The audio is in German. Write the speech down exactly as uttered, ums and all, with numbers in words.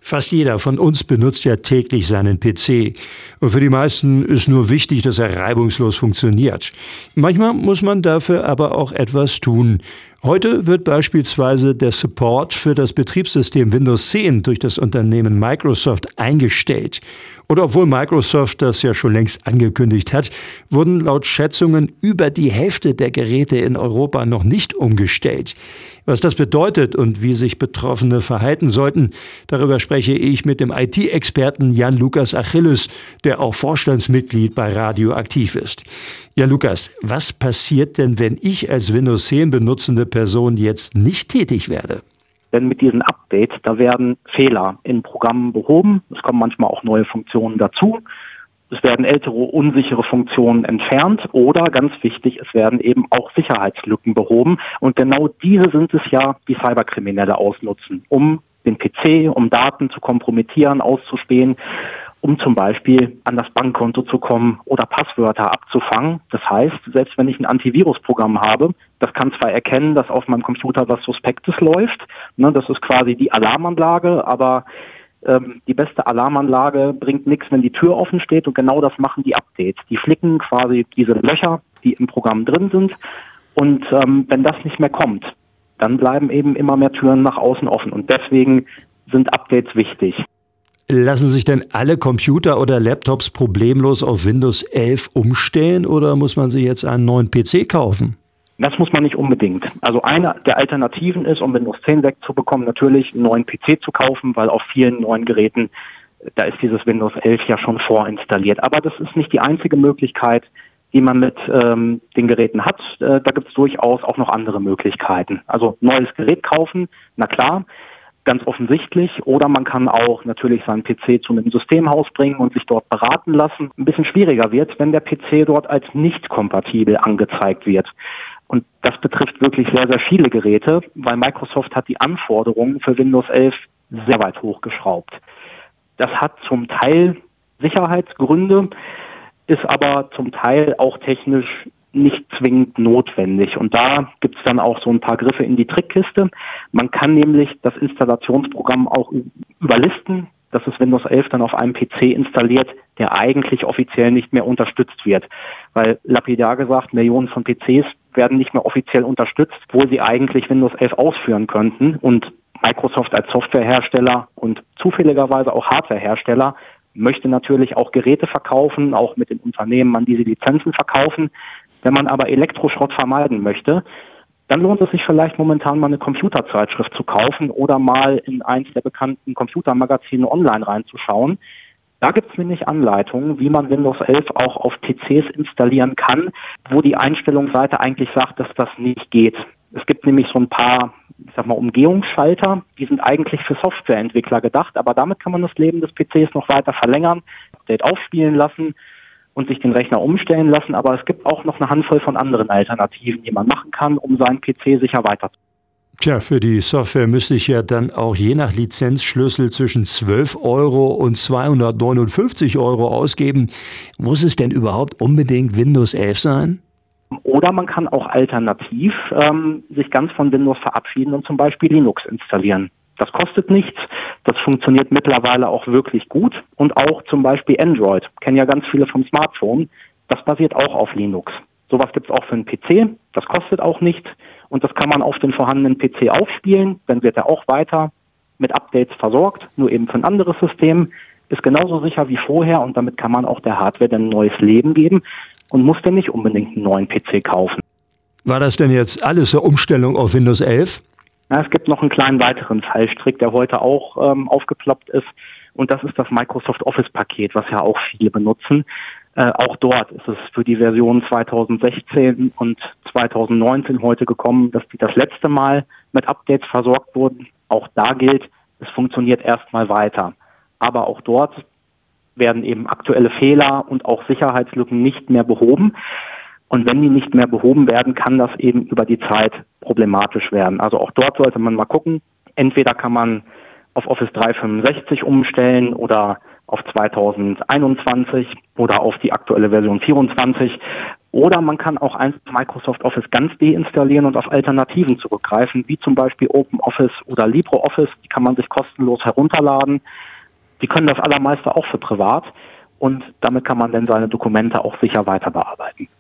Fast jeder von uns benutzt ja täglich seinen P C. Und für die meisten ist nur wichtig, dass er reibungslos funktioniert. Manchmal muss man dafür aber auch etwas tun. Heute wird beispielsweise der Support für das Betriebssystem Windows zehn durch das Unternehmen Microsoft eingestellt. Und obwohl Microsoft das ja schon längst angekündigt hat, wurden laut Schätzungen über die Hälfte der Geräte in Europa noch nicht umgestellt. Was das bedeutet und wie sich Betroffene verhalten sollten, darüber spreche ich mit dem I T-Experten Jan-Lukas Achilles, der auch Vorstandsmitglied bei Radioaktiv ist. Jan-Lukas, was passiert denn, wenn ich als Windows zehn benutzende Person jetzt nicht tätig werde? Denn mit diesen Updates, da werden Fehler in Programmen behoben. Es kommen manchmal auch neue Funktionen dazu. Es werden ältere, unsichere Funktionen entfernt oder, ganz wichtig, es werden eben auch Sicherheitslücken behoben. Und genau diese sind es ja, die Cyberkriminelle ausnutzen, um den P C, um Daten zu kompromittieren, auszuspähen, um zum Beispiel an das Bankkonto zu kommen oder Passwörter abzufangen. Das heißt, selbst wenn ich ein Antivirusprogramm habe, das kann zwar erkennen, dass auf meinem Computer was Suspektes läuft, ne, das ist quasi die Alarmanlage, aber ähm, die beste Alarmanlage bringt nichts, wenn die Tür offen steht, und genau das machen die Updates. Die flicken quasi diese Löcher, die im Programm drin sind, und ähm, wenn das nicht mehr kommt, dann bleiben eben immer mehr Türen nach außen offen, und deswegen sind Updates wichtig. Lassen sich denn alle Computer oder Laptops problemlos auf Windows elf umstellen oder muss man sich jetzt einen neuen P C kaufen? Das muss man nicht unbedingt. Also eine der Alternativen ist, um Windows zehn wegzubekommen, natürlich einen neuen P C zu kaufen, weil auf vielen neuen Geräten, da ist dieses Windows elf ja schon vorinstalliert. Aber das ist nicht die einzige Möglichkeit, die man mit ähm, den Geräten hat. Äh, da gibt es durchaus auch noch andere Möglichkeiten. Also neues Gerät kaufen, na klar, ganz offensichtlich. Oder man kann auch natürlich seinen P C zu einem Systemhaus bringen und sich dort beraten lassen. Ein bisschen schwieriger wird, wenn der P C dort als nicht kompatibel angezeigt wird. Und das betrifft wirklich sehr, sehr viele Geräte, weil Microsoft hat die Anforderungen für Windows elf sehr weit hochgeschraubt. Das hat zum Teil Sicherheitsgründe, ist aber zum Teil auch technisch nicht zwingend notwendig. Und da gibt es dann auch so ein paar Griffe in die Trickkiste. Man kann nämlich das Installationsprogramm auch überlisten, dass es Windows elf dann auf einem P C installiert, der eigentlich offiziell nicht mehr unterstützt wird. Weil lapidar gesagt, Millionen von P Cs werden nicht mehr offiziell unterstützt, wo sie eigentlich Windows elf ausführen könnten. Und Microsoft als Softwarehersteller und zufälligerweise auch Hardwarehersteller möchte natürlich auch Geräte verkaufen, auch mit den Unternehmen an diese Lizenzen verkaufen. Wenn man aber Elektroschrott vermeiden möchte, dann lohnt es sich vielleicht momentan mal eine Computerzeitschrift zu kaufen oder mal in eins der bekannten Computermagazine online reinzuschauen. Da gibt es nämlich Anleitungen, wie man Windows elf auch auf P Cs installieren kann, wo die Einstellungsseite eigentlich sagt, dass das nicht geht. Es gibt nämlich so ein paar, ich sag mal, Umgehungsschalter, die sind eigentlich für Softwareentwickler gedacht, aber damit kann man das Leben des P Cs noch weiter verlängern, Update aufspielen lassen und sich den Rechner umstellen lassen. Aber es gibt auch noch eine Handvoll von anderen Alternativen, die man machen kann, um seinen P C sicher weiterzuführen. Tja, für die Software müsste ich ja dann auch je nach Lizenzschlüssel zwischen zwölf Euro und zweihundertneunundfünfzig Euro ausgeben. Muss es denn überhaupt unbedingt Windows elf sein? Oder man kann auch alternativ ähm, sich ganz von Windows verabschieden und zum Beispiel Linux installieren. Das kostet nichts, das funktioniert mittlerweile auch wirklich gut. Und auch zum Beispiel Android, kennen ja ganz viele vom Smartphone, das basiert auch auf Linux. Sowas gibt es auch für einen P C, das kostet auch nichts. Und das kann man auf den vorhandenen P C aufspielen, dann wird er auch weiter mit Updates versorgt, nur eben für ein anderes System, ist genauso sicher wie vorher, und damit kann man auch der Hardware dann ein neues Leben geben und muss dann nicht unbedingt einen neuen P C kaufen. War das denn jetzt alles zur Umstellung auf Windows elf? Ja, es gibt noch einen kleinen weiteren Fallstrick, der heute auch ähm, aufgeploppt ist, und das ist das Microsoft Office-Paket, was ja auch viele benutzen. Äh, auch dort ist es für die Version zweitausendsechzehn und zweitausendneunzehn heute gekommen, dass die das letzte Mal mit Updates versorgt wurden. Auch da gilt, es funktioniert erstmal weiter. Aber auch dort werden eben aktuelle Fehler und auch Sicherheitslücken nicht mehr behoben. Und wenn die nicht mehr behoben werden, kann das eben über die Zeit problematisch werden. Also auch dort sollte man mal gucken. Entweder kann man auf Office dreihundertfünfundsechzig umstellen oder auf zweitausendeinundzwanzig oder auf die aktuelle Version vierundzwanzig. Oder man kann auch einfach Microsoft Office ganz deinstallieren und auf Alternativen zurückgreifen, wie zum Beispiel OpenOffice oder LibreOffice. Die kann man sich kostenlos herunterladen. Die können das allermeiste auch für privat und damit kann man dann seine Dokumente auch sicher weiter bearbeiten.